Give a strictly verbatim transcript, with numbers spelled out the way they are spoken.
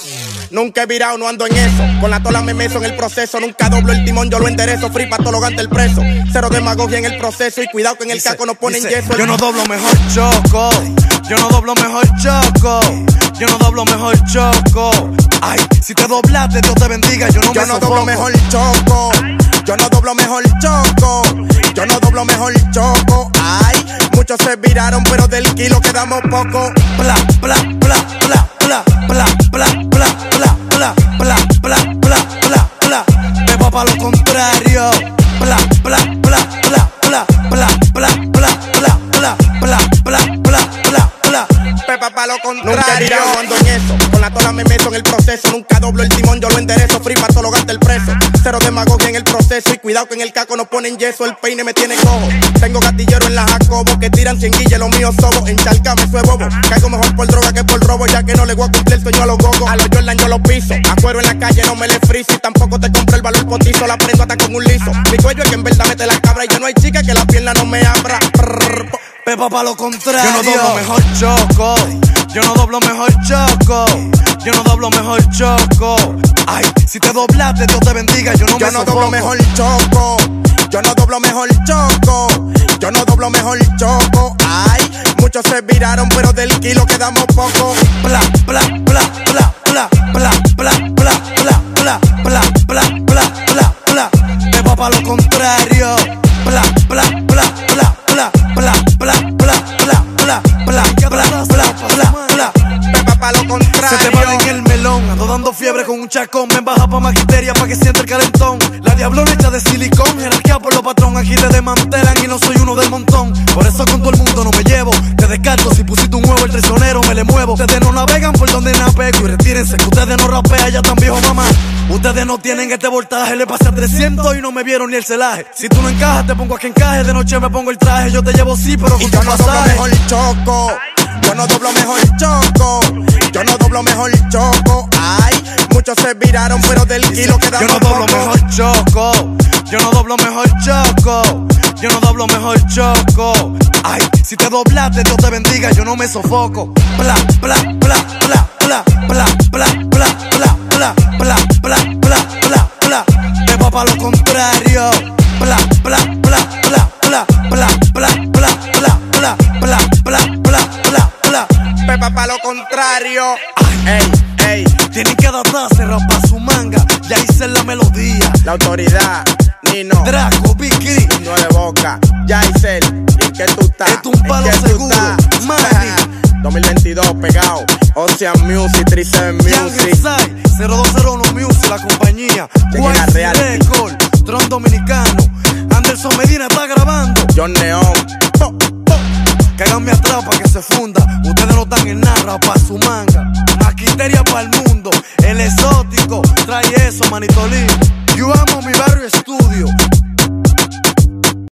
Nunca he virado, no ando en eso. Con la tola me meso en el proceso. Nunca doblo el timón, yo lo enderezo. Free pa' todo lo gante el preso. Cero demagogia en el proceso. Y cuidado que en el dice, caco nos ponen dice, yeso. Yo no doblo mejor choco. Yo no doblo mejor choco. Yo no doblo mejor choco. Ay, si te doblaste, Dios te bendiga. Yo no Yo me no sofoco. doblo mejor choco. Yo no doblo mejor choco. Yo no doblo mejor choco. Ay, muchos se viraron, pero del kilo quedamos poco. Bla, bla, bla, bla, bla, bla, bla, bla, bla, bla, bla, bla, bla, bla, bla. Pepa pa' lo contrario. Bla, bla, bla, bla, bla, bla, bla, bla, bla, bla, bla, bla, bla, bla, bla. Pepa pa' lo contrario. Nunca he virado, ando en eso. Con la tola me meto en el proceso. Nunca doblo el timón, yo lo enderezo. Free pa' todo lo gante el preso. Cero demagogia en el proceso. Y cuidado que en el caco nos ponen yeso. El peine me tiene cojo. Tengo gatillero en la Jacobo que tiran cien guillas, los míos somos. En Chalca me soy bobo. Caigo mejor por droga que por robo, ya que no le voy a cumplir el sueño a los gogos. A los Jordan yo los piso. Acuero en la calle no me le friso. Y tampoco te compro el valor potizo. La prendo hasta con un liso. Mi cuello es que en verdad mete la cabra. Y ya no hay chica que la pierna no me abra. Prrr, Pepa pa' lo contrario. Yo no doblo mejor choco. Yo no doblo mejor choco. Yo no doblo mejor choco. Ay, si te doblaste, Dios te bendiga. Yo no Yo me no sofoco. doblo mejor choco. Yo no doblo mejor choco. Yo no doblo mejor choco. Ay, muchos se viraron, pero del kilo quedamos poco. Bla, bla, bla, bla, bla, bla, bla, bla, bla, bla, bla, bla, bla, bla, bla. Pepa pa' lo contrario. Bla, bla, bla, bla, bla, bla, bla, bla, bla, bla, bla, bla, bla, bla, bla. Pepa pa' lo contrario. Se te va en el melón, ando dando fiebre con un chacón. Me baja pa' maquiteria pa' que sienta el calentón. La diablona hecha de silicón, jerarquía por los patrón. Aquí te desmantelan y no soy uno del montón. Por eso con todo el mundo no me llevo. Te descarto, si pusiste un huevo el traicionero me le muevo. Ustedes no navegan por donde navego. Y retírense que ustedes no rapean ya tan viejo mamá. Ustedes no tienen este voltaje, le pasé a trescientos y no me vieron ni el celaje. Si tú no encajas te pongo a que encaje. De noche me pongo el traje, yo te llevo sí pero con Y tu yo no doblo pasaje. mejor choco. Yo no doblo mejor choco. Yo no doblo mejor choco. Ay, muchos se viraron, pero del kilo quedamos Yo no doblo poco. mejor choco. Yo no doblo mejor choco. Yo no doblo mejor choco. Ay, si te doblaste, Dios te bendiga, yo no me sofoco. Bla, bla, bla, bla, bla, bla, bla, bla, bla, bla, bla, bla, bla, bla, bla. Pepa pa' lo contrario. Bla, bla, bla, bla, bla, bla, bla, bla, bla, bla, bla, bla, bla, bla, bla. Pepa pa' lo contrario. Ey, ey, Tienen que adaptarse, rapa su manga. Ya hice la melodía. la autoridad, Nino, Draco, Big Crit. nueve boca, Yaisel, ¿en qué tú estás? Esto es un palo ¿En qué tú seguro, estás? Manny. dos mil veintidós pegado, Ocean Music, tres siete Young Music. Inside, cero dos cero uno Music, la compañía. Llega White reality. Record, Tron Dominicano. Anderson Medina está grabando. John Neon, po, po. Cáiganme atrás pa' que se funda. Ustedes no están en nada, pa' su manga. Maquiteria para el mundo. El exótico, trae eso, manito lindo. Yo amo mi barrio estudio.